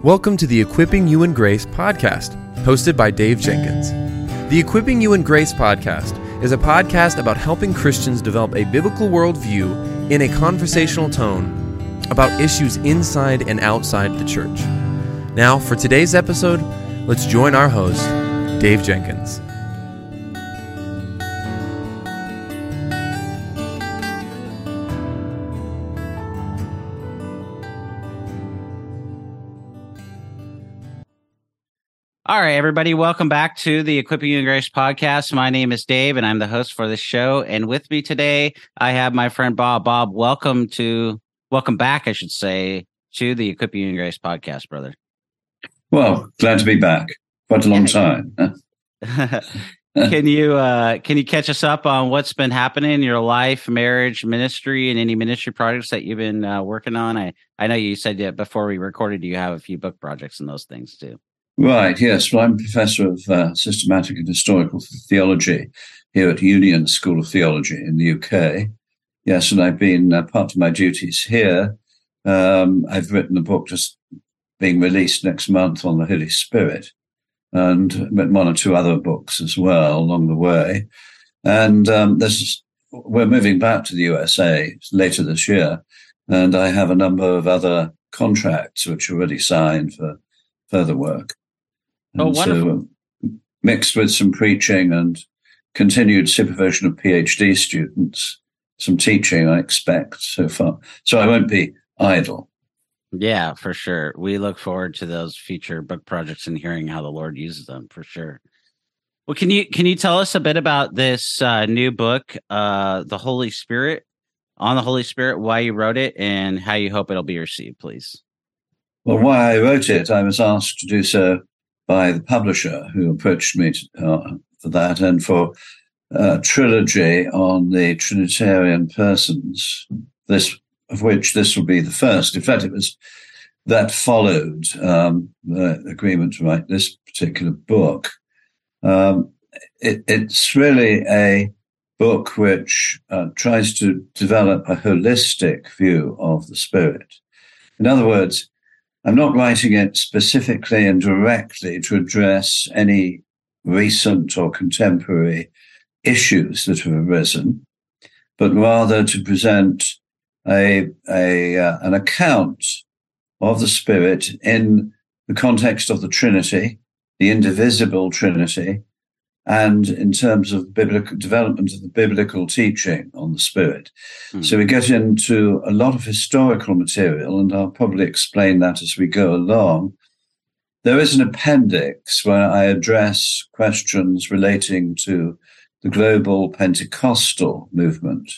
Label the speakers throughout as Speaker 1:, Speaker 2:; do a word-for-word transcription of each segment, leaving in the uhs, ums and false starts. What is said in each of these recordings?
Speaker 1: Welcome to the Equipping You in Grace podcast, hosted by Dave Jenkins. The Equipping You in Grace podcast is a podcast about helping Christians develop a biblical worldview in a conversational tone about issues inside and outside the church. Now, for today's episode, let's join our host, Dave Jenkins.
Speaker 2: All right, everybody, welcome back to the Equipping You in Grace podcast. My name is Dave, and I'm the host for this show. And with me today, I have my friend Bob. Bob, welcome to, welcome back, I should say, to the Equipping You in Grace podcast, brother.
Speaker 3: Well, glad to be back. Quite a long time.
Speaker 2: Can you uh, can you catch us up on what's been happening in your life, marriage, ministry, and any ministry projects that you've been uh, working on? I, I know you said that before we recorded, you have a few book projects and those things too.
Speaker 3: Right, yes. Well, I'm Professor of uh, Systematic and Historical Theology here at Union School of Theology in the U K. Yes, and I've been, uh, part of my duties here, um, I've written a book just being released next month on the Holy Spirit, and written one or two other books as well along the way. And um, this, we're moving back to the U S A later this year, and I have a number of other contracts which are already signed for further work.
Speaker 2: Oh,
Speaker 3: and
Speaker 2: wonderful.
Speaker 3: So, mixed with some preaching and continued supervision of PhD students, some teaching, I expect, so far. So I won't be idle.
Speaker 2: Yeah, for sure. We look forward to those future book projects and hearing how the Lord uses them, for sure. Well, can you can you tell us a bit about this uh, new book, uh, The Holy Spirit, on the Holy Spirit, why you wrote it, and how you hope it'll be received, please?
Speaker 3: Well, why I wrote it, I was asked to do so by the publisher who approached me to, uh, for that, and for a trilogy on the Trinitarian persons, this of which this will be the first. In fact, it was that followed um, the agreement to write this particular book. Um, it, it's really a book which uh, tries to develop a holistic view of the Spirit. In other words, I'm not writing it specifically and directly to address any recent or contemporary issues that have arisen, but rather to present a, a uh, an account of the Spirit in the context of the Trinity, the indivisible Trinity, and in terms of biblical development of the biblical teaching on the Spirit. Mm. So we get into a lot of historical material, and I'll probably explain that as we go along. There is an appendix where I address questions relating to the global Pentecostal movement.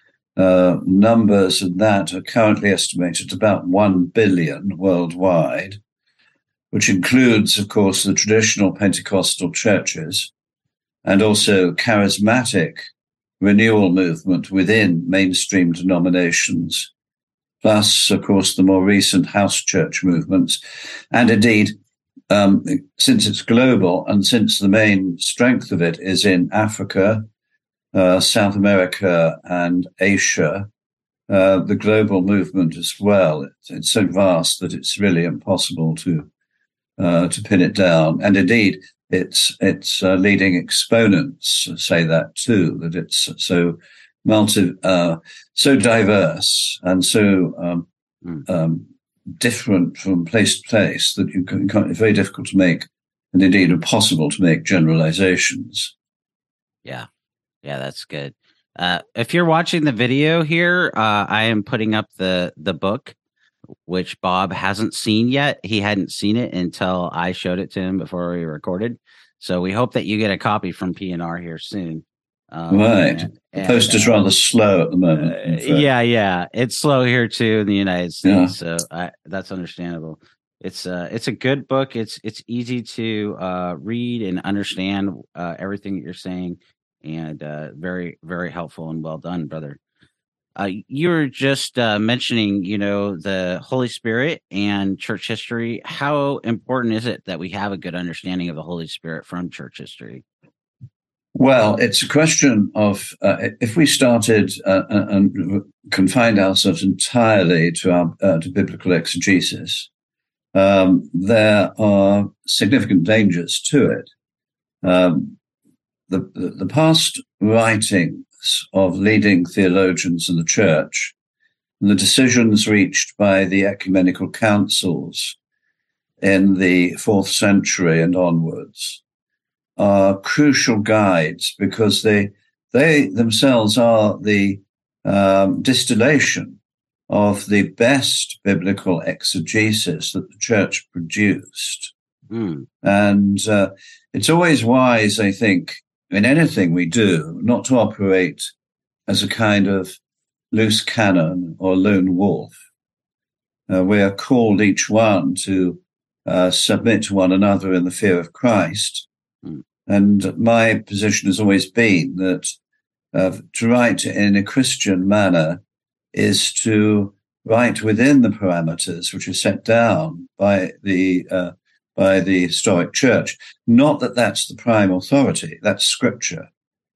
Speaker 3: Uh, numbers in that are currently estimated at about one billion worldwide, which includes, of course, the traditional Pentecostal churches, and also charismatic renewal movement within mainstream denominations, plus, of course, the more recent house church movements. And indeed, um, since it's global and since the main strength of it is in Africa, uh, South America, and Asia, uh, the global movement as well, it's, it's so vast that it's really impossible to uh, to pin it down. And indeed, Its its uh, leading exponents say that too, that it's so multi, uh, so diverse and so um, mm. um, different from place to place that you can, it's very difficult to make, and indeed impossible to make generalizations.
Speaker 2: Yeah, yeah, that's good. Uh, if you're watching the video here, uh, I am putting up the the book, which Bob hasn't seen yet. He hadn't seen it until I showed it to him before we recorded. So we hope that you get a copy from P N R here soon.
Speaker 3: Um, right. And, the post is uh, rather slow at the moment.
Speaker 2: Uh, yeah, yeah. It's slow here too in the United States. Yeah. So I, that's understandable. It's uh, it's a good book. It's it's easy to uh, read and understand uh, everything that you're saying, and uh, very, very helpful and well done, brother. Uh, you were just uh, mentioning, you know, the Holy Spirit and church history. How important is it that we have a good understanding of the Holy Spirit from church history?
Speaker 3: Well, it's a question of uh, if we started uh, and confined ourselves entirely to our uh, to biblical exegesis, um, there are significant dangers to it. Um, the, the, the past writings of leading theologians in the church and the decisions reached by the ecumenical councils in the fourth century and onwards are crucial guides, because they they themselves are the um, distillation of the best biblical exegesis that the church produced.
Speaker 2: Mm.
Speaker 3: And uh, it's always wise, I think, in anything we do, not to operate as a kind of loose cannon or lone wolf. Uh, we are called each one to uh, submit to one another in the fear of Christ.
Speaker 2: Mm.
Speaker 3: And my position has always been that uh, to write in a Christian manner is to write within the parameters which are set down by the uh, by the historic church. Not that that's the prime authority, that's scripture.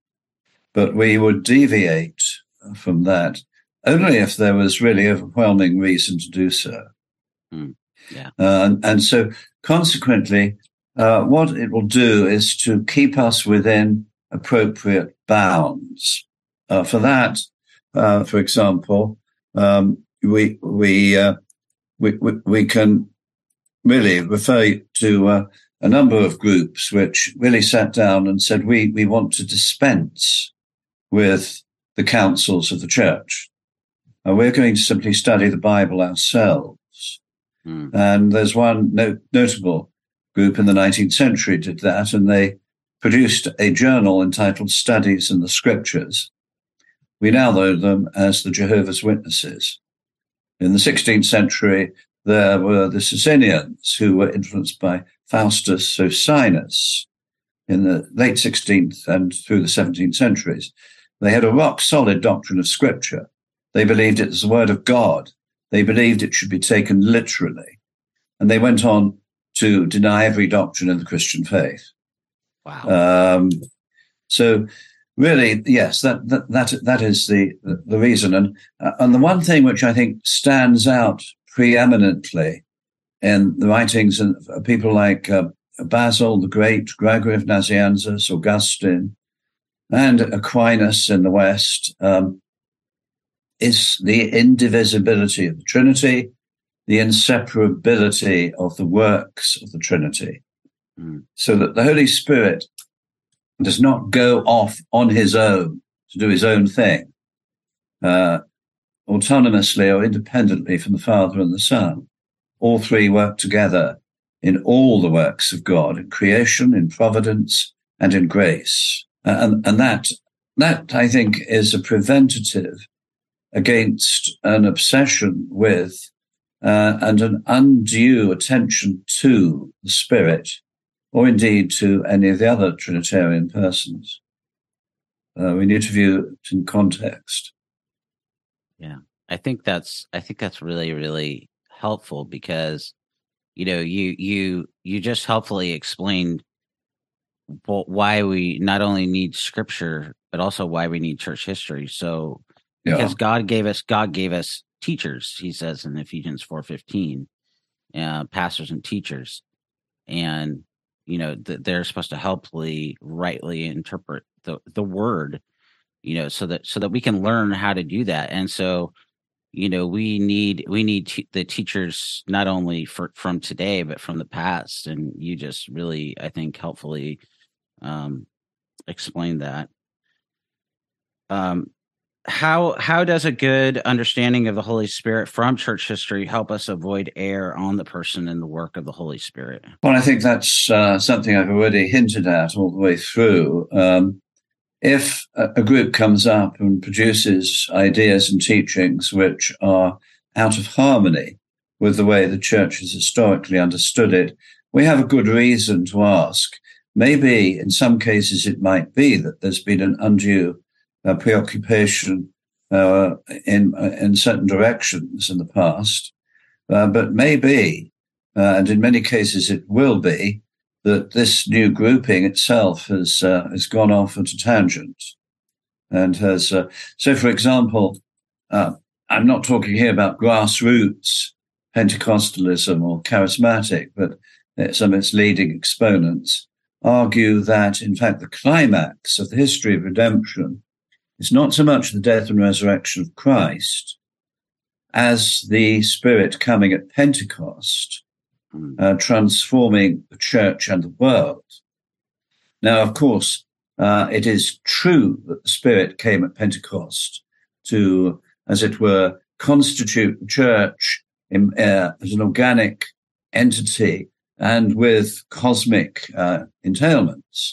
Speaker 3: But we would deviate from that only if there was really overwhelming reason to do so.
Speaker 2: Mm, yeah.
Speaker 3: Uh, and, and so consequently, uh, what it will do is to keep us within appropriate bounds. Uh, for that, uh, for example, um, we we, uh, we we we can really refer to uh, a number of groups which really sat down and said, we we want to dispense with the councils of the church. Uh, we're going to simply study the Bible ourselves.
Speaker 2: Mm.
Speaker 3: And there's one no, notable group in the nineteenth century did that, and they produced a journal entitled Studies in the Scriptures. We now know them as the Jehovah's Witnesses. In the sixteenth century, there were the Socinians, who were influenced by Faustus Socinus in the late sixteenth and through the seventeenth centuries. They had a rock-solid doctrine of Scripture. They believed it was the Word of God. They believed it should be taken literally. And they went on to deny every doctrine in the Christian faith.
Speaker 2: Wow.
Speaker 3: Um, so really, yes, that that that, that is the, the reason. And, uh, and the one thing which I think stands out preeminently in the writings of people like uh, Basil the Great, Gregory of Nazianzus, Augustine, and Aquinas in the West, um, is the indivisibility of the Trinity, the inseparability of the works of the Trinity,
Speaker 2: mm.
Speaker 3: so that the Holy Spirit does not go off on his own to do his own thing, uh, autonomously or independently from the Father and the Son. All three work together in all the works of God, in creation, in providence, and in grace. Uh, and, and that, that, I think, is a preventative against an obsession with uh, and an undue attention to the Spirit, or indeed to any of the other Trinitarian persons. Uh, we need to view it in context.
Speaker 2: Yeah, I think that's I think that's really really helpful, because you know you you you just helpfully explained why we not only need Scripture but also why we need church history. So
Speaker 3: Yeah.
Speaker 2: because God gave us God gave us teachers, he says in Ephesians four fifteen, uh, pastors and teachers, and you know th- they're supposed to helpfully rightly interpret the the word, you know, so that so that we can learn how to do that. And so, you know, we need we need t- the teachers not only for from today but from the past. And you just really, I think, helpfully um, explained that. Um, how how does a good understanding of the Holy Spirit from church history help us avoid error on the person and the work of the Holy Spirit?
Speaker 3: Well, I think that's uh, something I've already hinted at all the way through. Um, if a, a group comes up and produces ideas and teachings which are out of harmony with the way the church has historically understood it, we have a good reason to ask. Maybe in some cases it might be that there's been an undue uh, preoccupation uh, in uh, in certain directions in the past, uh, but maybe, uh, and in many cases it will be, that this new grouping itself has uh, has gone off at a tangent, and has uh, so. For example, uh, I'm not talking here about grassroots Pentecostalism or charismatic, but some of its leading exponents argue that, in fact, the climax of the history of redemption is not so much the death and resurrection of Christ as the Spirit coming at Pentecost, uh, transforming the church and the world. Now, of course, uh, it is true that the Spirit came at Pentecost to, as it were, constitute the church in, uh, as an organic entity and with cosmic uh, entailments.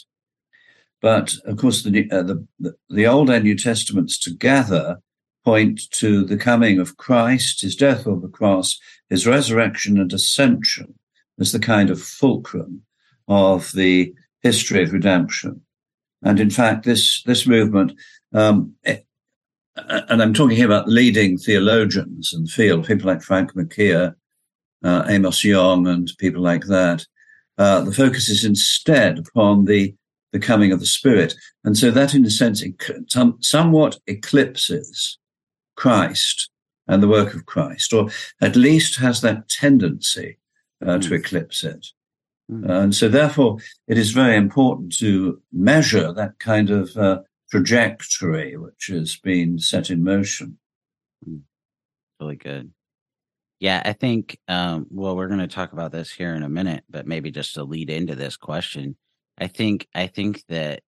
Speaker 3: But, of course, the, uh, the, the, the Old and New Testaments together point to the coming of Christ, his death on the cross, his resurrection and ascension as the kind of fulcrum of the history of redemption. And in fact, this, this movement, um, it, and I'm talking here about leading theologians in the field, people like Frank McKeer, uh, Amos Young, and people like that. Uh, the focus is instead upon the, the coming of the Spirit. And so that, in a sense, some, somewhat eclipses Christ and the work of Christ, or at least has that tendency uh, mm. to eclipse it. Mm. Uh, and so, therefore, it is very important to measure that kind of uh, trajectory which has been set in motion.
Speaker 2: Mm. Really good. Yeah, I think, um, well, we're going to talk about this here in a minute, but maybe just to lead into this question, I think, I think that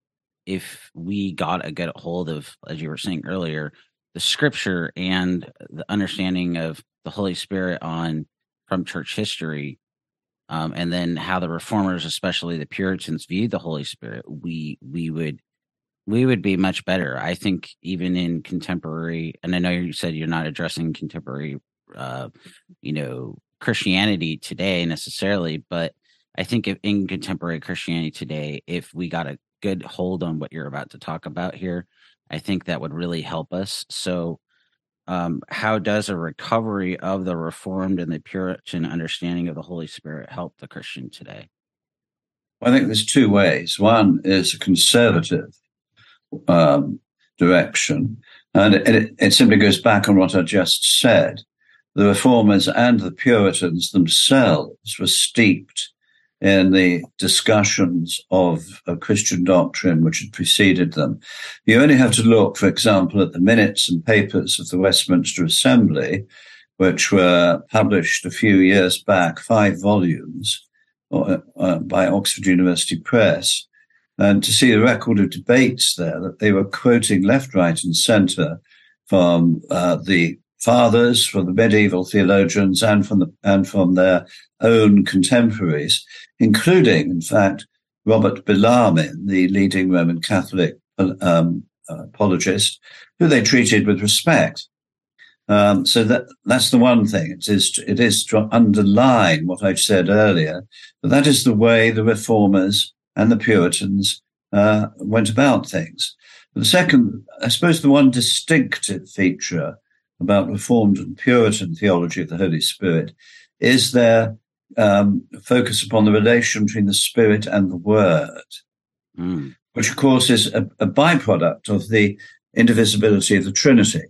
Speaker 2: if we got a good hold of, as you were saying earlier, the scripture and the understanding of the Holy Spirit on from church history, um, and then how the reformers, especially the Puritans, viewed the Holy Spirit, we we would we would be much better. I think even in contemporary, and I know you said you're not addressing contemporary, uh, you know, Christianity today necessarily, but I think if in contemporary Christianity today, if we got a good hold on what you're about to talk about here, I think that would really help us. So um, how does a recovery of the Reformed and the Puritan understanding of the Holy Spirit help the Christian today?
Speaker 3: Well, I think there's two ways. One is a conservative um, direction, and it, it simply goes back on what I just said. The Reformers and the Puritans themselves were steeped in the discussions of, of Christian doctrine which had preceded them. You only have to look, for example, at the minutes and papers of the Westminster Assembly, which were published a few years back, five volumes uh, uh, by Oxford University Press, and to see a record of debates there that they were quoting left, right, and centre from uh, the fathers, from the medieval theologians, and from the and from their own contemporaries, including, in fact, Robert Bellarmine, the leading Roman Catholic um, apologist, who they treated with respect. Um, so that that's the one thing. It is to, it is to underline what I said earlier, that that is the way the Reformers and the Puritans uh, went about things. But the second, I suppose, the one distinctive feature about Reformed and Puritan theology of the Holy Spirit is their um, focus upon the relation between the Spirit and the Word, mm. which, of course, is a, a byproduct of the indivisibility of the Trinity.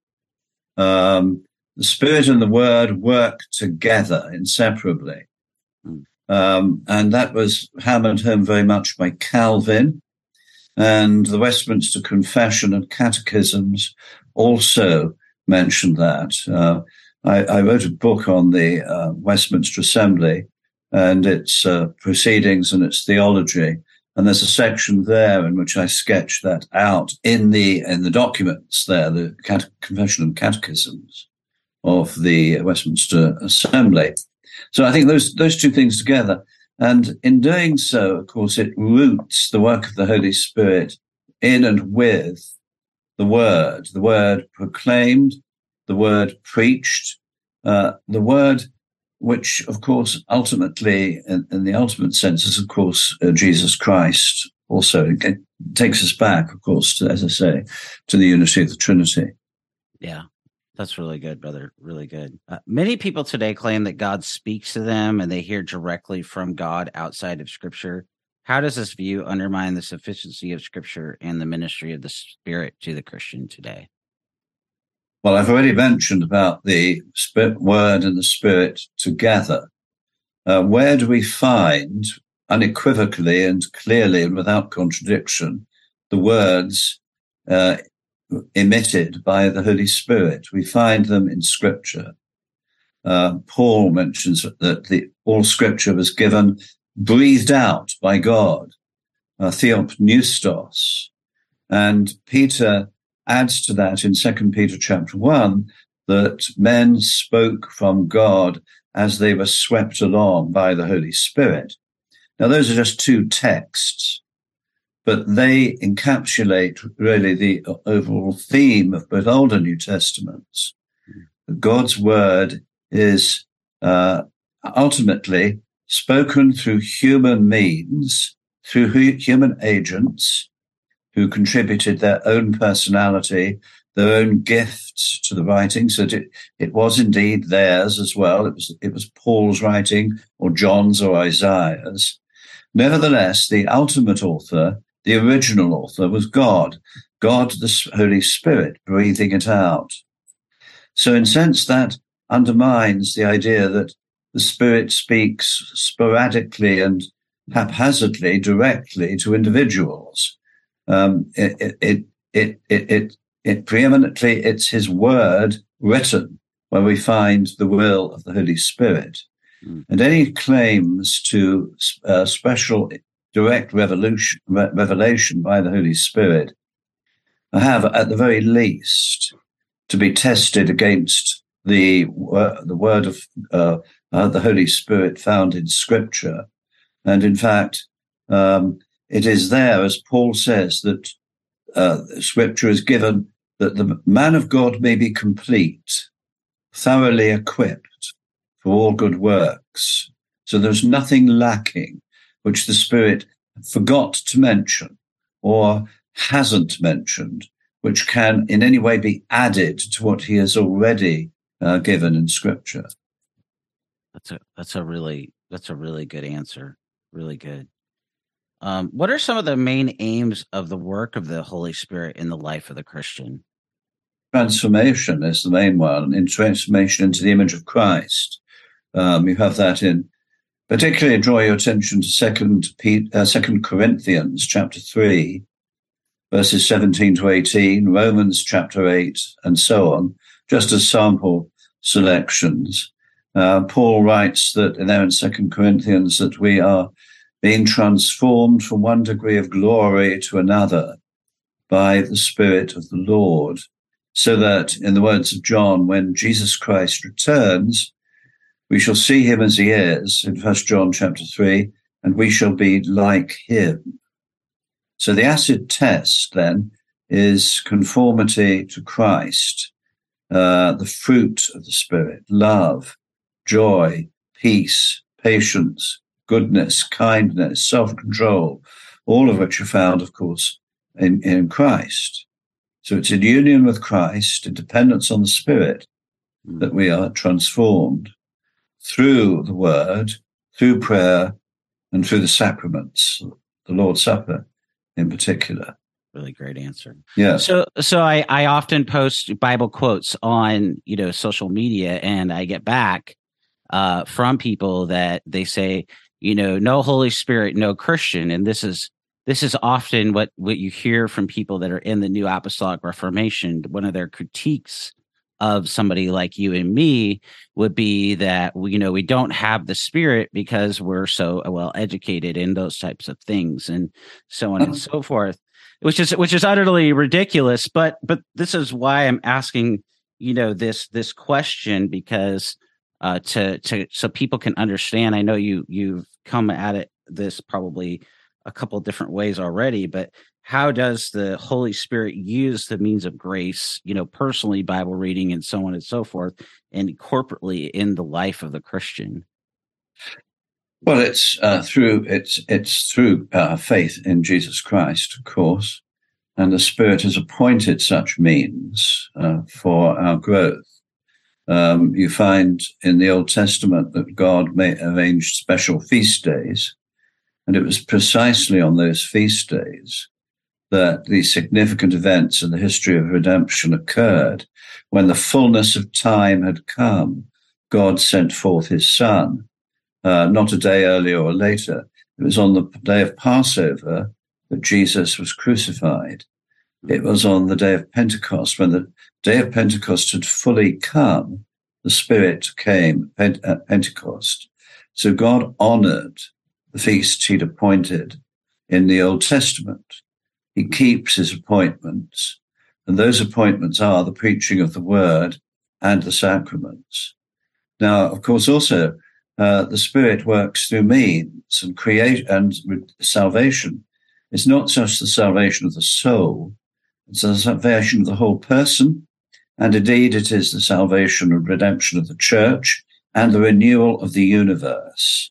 Speaker 3: Um, the Spirit and the Word work together inseparably. Mm. Um, and that was hammered home very much by Calvin, and the Westminster Confession and Catechisms also mentioned that. Uh, I, I wrote a book on the uh, Westminster Assembly and its uh, proceedings and its theology, and there's a section there in which I sketch that out in the in the documents there, the Cate- Confession and Catechisms of the Westminster Assembly. So I think those those two things together, and in doing so, of course, it roots the work of the Holy Spirit in and with the Word, the Word proclaimed, the Word preached, uh, the Word which, of course, ultimately, in, in the ultimate sense, is, of course, uh, Jesus Christ. Also, it, it takes us back, of course, to, as I say, to the unity of the Trinity.
Speaker 2: Yeah, that's really good, brother. Really good. Uh, many people today claim that God speaks to them and they hear directly from God outside of Scripture. How does this view undermine the sufficiency of Scripture and the ministry of the Spirit to the Christian today?
Speaker 3: Well, I've already mentioned about the Spirit, Word and the Spirit together. Uh, where do we find, unequivocally and clearly and without contradiction, the words uh, emitted by the Holy Spirit? We find them in Scripture. Uh, Paul mentions that the, all Scripture was given, breathed out by God, uh, theopneustos. And Peter adds to that in Second Peter chapter one, that men spoke from God as they were swept along by the Holy Spirit. Now, those are just two texts, but they encapsulate really the overall theme of both Old and New Testaments. God's word is uh, ultimately spoken through human means, through human agents who contributed their own personality, their own gifts to the writing. So it, it was indeed theirs as well. It was, it was Paul's writing or John's or Isaiah's. Nevertheless, the ultimate author, the original author, was God, God, the Holy Spirit, breathing it out. So in a sense, that undermines the idea that the Spirit speaks sporadically and haphazardly, directly to individuals. Um, it, it, it, it, it, it preeminently, it's his word written where we find the will of the Holy Spirit. Mm. And any claims to uh, special direct revolution, re- revelation by the Holy Spirit have, at the very least, to be tested against the, uh, the word of uh, uh, the Holy Spirit found in Scripture. And in fact, um, it is there, as Paul says, that uh, Scripture is given that the man of God may be complete, thoroughly equipped for all good works. So there's nothing lacking which the Spirit forgot to mention or hasn't mentioned, which can in any way be added to what he has already uh, given in Scripture.
Speaker 2: That's a that's a really that's a really good answer. Really good. Um, what are some of the main aims of the work of the Holy Spirit in the life of the Christian?
Speaker 3: Transformation is the main one, in transformation into the image of Christ. Um, you have that in, particularly draw your attention to Second uh, Second Corinthians chapter three, verses seventeen to eighteen, Romans chapter eight, and so on, just as sample selections. Uh, Paul writes that in there in Second Corinthians that we are being transformed from one degree of glory to another by the Spirit of the Lord, so that, in the words of John, when Jesus Christ returns, we shall see him as he is in First John chapter three, and we shall be like him. So the acid test then is conformity to Christ, uh, the fruit of the Spirit, love, joy, peace, patience, goodness, kindness, self-control, all of which are found, of course, in, in Christ. So it's in union with Christ, in dependence on the Spirit, that we are transformed through the Word, through prayer, and through the sacraments, the Lord's Supper in particular.
Speaker 2: Really great answer.
Speaker 3: Yeah.
Speaker 2: So, so I, I often post Bible quotes on, you know, social media, and I get back uh, from people that they say, you know, no Holy Spirit, no Christian. And this is, this is often what, what you hear from people that are in the New Apostolic Reformation. One of their critiques of somebody like you and me would be that, you know, we don't have the Spirit because we're so well educated in those types of things, and so on and so forth, which is, which is utterly ridiculous. But, but this is why I'm asking, you know, this, this question, because uh, to, to, so people can understand. I know you, you've come at it, this probably a couple different ways already, but how does the Holy Spirit use the means of grace, you know, personally, Bible reading and so on and so forth, and corporately in the life of the Christian?
Speaker 3: Well, it's uh, through it's it's through uh, faith in Jesus Christ, of course, and the Spirit has appointed such means uh, for our growth. Um, you find in the Old Testament that God may arrange special feast days, and it was precisely on those feast days that these significant events in the history of redemption occurred. When the fullness of time had come, God sent forth his Son, uh, not a day earlier or later. It was on the day of Passover that Jesus was crucified. It was on the day of Pentecost, when the day of Pentecost had fully come, the Spirit came at Pentecost. So God honored the feasts he'd appointed in the Old Testament. He keeps his appointments, and those appointments are the preaching of the word and the sacraments. Now, of course, also, uh, the Spirit works through means and create and salvation. It's not just the salvation of the soul, it's the salvation of the whole person, and indeed it is the salvation and redemption of the church and the renewal of the universe.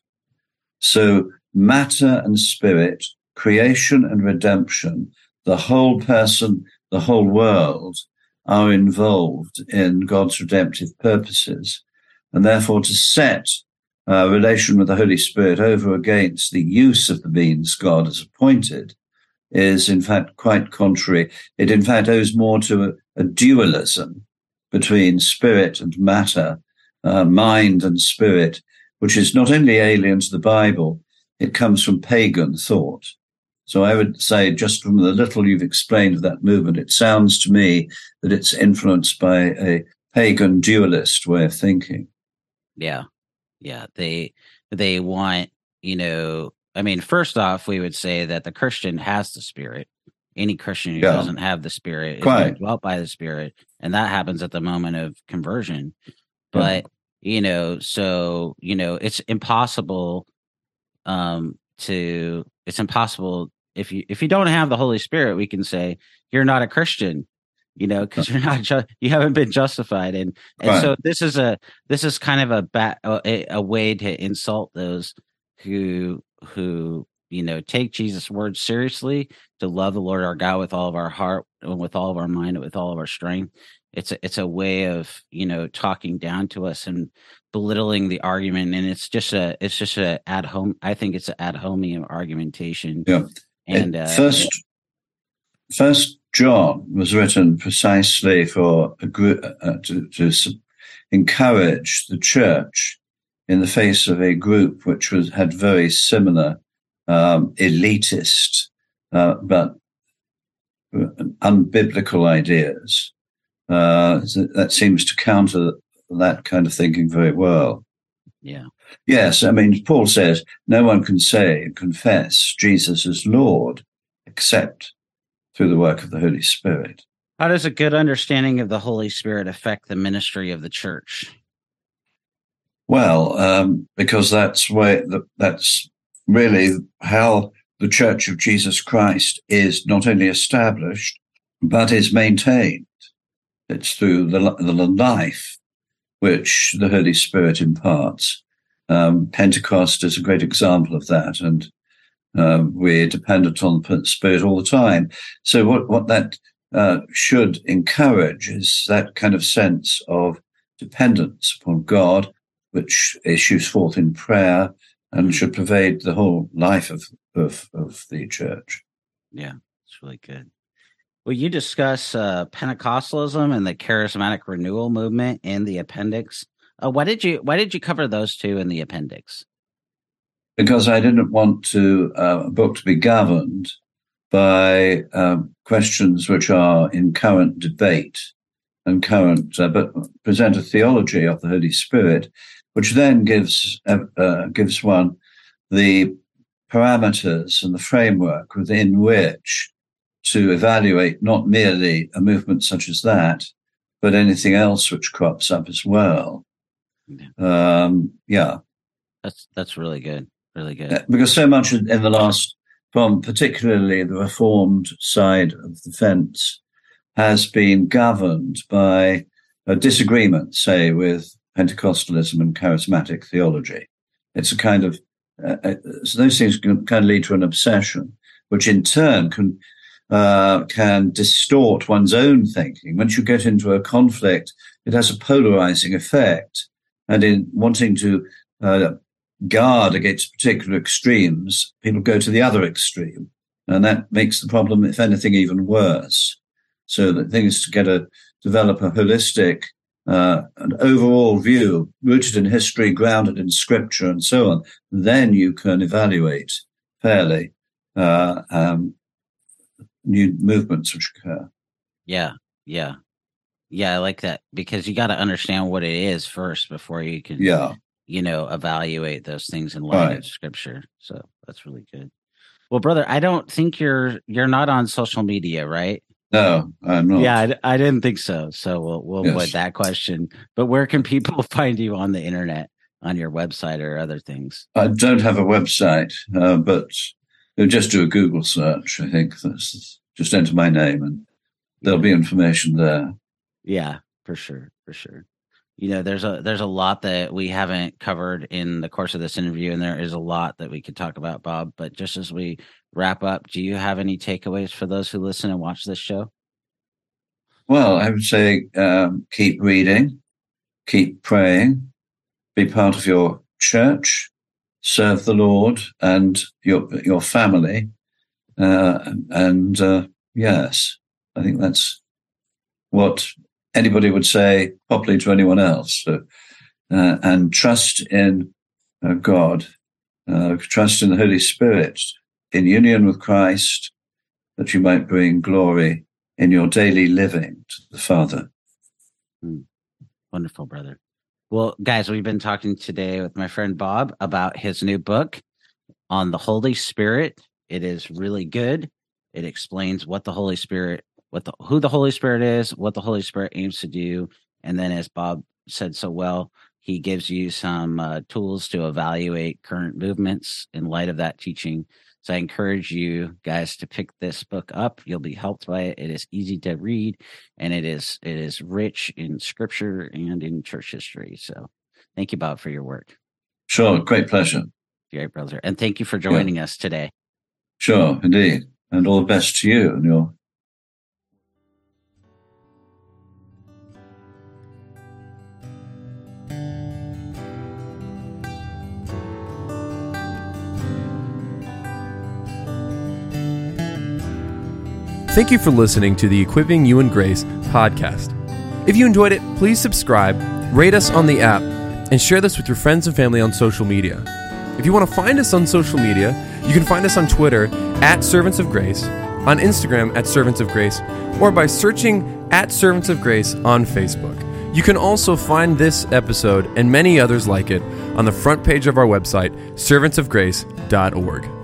Speaker 3: So matter and spirit, creation and redemption, the whole person, the whole world are involved in God's redemptive purposes. And therefore to set a relation with the Holy Spirit over against the use of the means God has appointed is in fact quite contrary. It in fact owes more to a, a dualism between spirit and matter, uh, mind and spirit, which is not only alien to the Bible, it comes from pagan thought. So I would say, just from the little you've explained of that movement, it sounds to me that it's influenced by a pagan dualist way of thinking.
Speaker 2: Yeah. Yeah. They, they want, you know, I mean, first off, we would say that the Christian has the Spirit. Any Christian who yeah. doesn't have the Spirit is being dwelt by the Spirit. And that happens at the moment of conversion. But, yeah. you know, so, you know, it's impossible um, to, it's impossible. If you if you don't have the Holy Spirit, we can say you're not a Christian, you know, because you're not ju- you haven't been justified, and and right. so this is a this is kind of a, ba- a a way to insult those who who you know take Jesus' words seriously, to love the Lord our God with all of our heart and with all of our mind and with all of our strength. It's a, it's a way of you know talking down to us and belittling the argument, and it's just a it's just a ad hom. I think it's an ad hominem argumentation.
Speaker 3: Yeah. And uh, first, First John was written precisely for a group uh, to, to encourage the church in the face of a group which was had very similar um, elitist uh, but unbiblical ideas. Uh, that seems to counter that kind of thinking very well.
Speaker 2: Yeah.
Speaker 3: Yes, I mean, Paul says, no one can say and confess Jesus as Lord except through the work of the Holy Spirit.
Speaker 2: How does a good understanding of the Holy Spirit affect the ministry of the church?
Speaker 3: Well, um, because that's where the, that's really how the Church of Jesus Christ is not only established, but is maintained. It's through the, the life which the Holy Spirit imparts. Um, Pentecost is a great example of that, and uh, we're dependent on the Spirit all the time. So what, what that uh, should encourage is that kind of sense of dependence upon God, which issues forth in prayer and should pervade the whole life of, of, of the church.
Speaker 2: Yeah, it's really good. Will you discuss uh, Pentecostalism and the charismatic renewal movement in the appendix? Uh, why did you Why did you cover those two in the appendix?
Speaker 3: Because I didn't want to uh, a book to be governed by um, questions which are in current debate and current, uh, but present a theology of the Holy Spirit, which then gives uh, uh, gives one the parameters and the framework within which to evaluate not merely a movement such as that, but anything else which crops up as well. Yeah, um, yeah.
Speaker 2: that's that's really good, really good.
Speaker 3: Because so much in the last, from particularly the Reformed side of the fence, has been governed by a disagreement, say, with Pentecostalism and charismatic theology. It's a kind of uh, so those things can kind of lead to an obsession, which in turn can. Uh, can distort one's own thinking. Once you get into a conflict, it has a polarizing effect. And in wanting to uh, guard against particular extremes, people go to the other extreme. And that makes the problem, if anything, even worse. So the thing is to get a develop a holistic, uh, an overall view rooted in history, grounded in scripture, and so on. Then you can evaluate fairly uh, um, new movements which occur.
Speaker 2: Yeah, yeah, yeah. I like that, because you got to understand what it is first before you can,
Speaker 3: yeah,
Speaker 2: you know, evaluate those things in light
Speaker 3: right.
Speaker 2: of scripture. So that's really good. Well, brother, I don't think you're you're not on social media, right?
Speaker 3: No, I'm not.
Speaker 2: Yeah, I, I didn't think so. So we'll we'll
Speaker 3: Yes.
Speaker 2: avoid that question. But where can people find you on the internet, on your website or other things?
Speaker 3: I don't have a website, uh, but just do a Google search. I think that's just enter my name, and there'll be information there.
Speaker 2: Yeah, for sure, for sure. You know, there's a there's a lot that we haven't covered in the course of this interview, and there is a lot that we could talk about, Bob. But just as we wrap up, do you have any takeaways for those who listen and watch this show?
Speaker 3: Well, I would say um, keep reading, keep praying, be part of your church, serve the Lord and your your family, uh, and uh, yes, I think that's what anybody would say properly to anyone else. So, uh, and trust in uh, God, uh, trust in the Holy Spirit, in union with Christ, that you might bring glory in your daily living to the Father.
Speaker 2: Hmm. Wonderful, brother. Well, guys, we've been talking today with my friend Bob about his new book on the Holy Spirit. It is really good. It explains what the Holy Spirit, what the who the Holy Spirit is, what the Holy Spirit aims to do, and then, as Bob said so well, he gives you some uh, tools to evaluate current movements in light of that teaching. So I encourage you guys to pick this book up. You'll be helped by it. It is easy to read, and it is it is rich in scripture and in church history. So thank you, Bob, for your work.
Speaker 3: Sure, great pleasure.
Speaker 2: Great, brother. And thank you for joining yeah. us today.
Speaker 3: Sure, indeed. And all the best to you and your
Speaker 1: Thank you for listening to the Equipping You in Grace podcast. If you enjoyed it, please subscribe, rate us on the app, and share this with your friends and family on social media. If you want to find us on social media, you can find us on Twitter at Servants of Grace, on Instagram at Servants of Grace, or by searching at Servants of Grace on Facebook. You can also find this episode and many others like it on the front page of our website, servants of grace dot org.